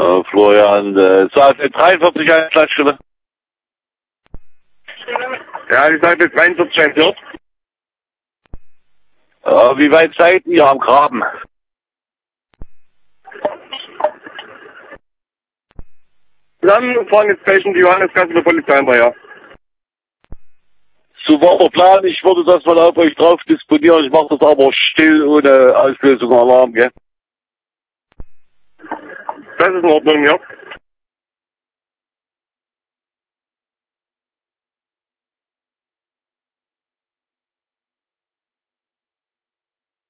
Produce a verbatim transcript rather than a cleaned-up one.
Äh, Florian, äh, Seite dreiundvierzig eine Leitstelle. Ja, die Seite dreiundvierzig eins J. Äh, wie weit seid ihr am Graben? Dann fahren jetzt gleich in die Johannesgasse der Polizei hinterher. Super Plan, ich würde das mal auf euch drauf disponieren. Ich mache das aber still, ohne Auslösung Alarm, gell? Das ist in Ordnung, ja.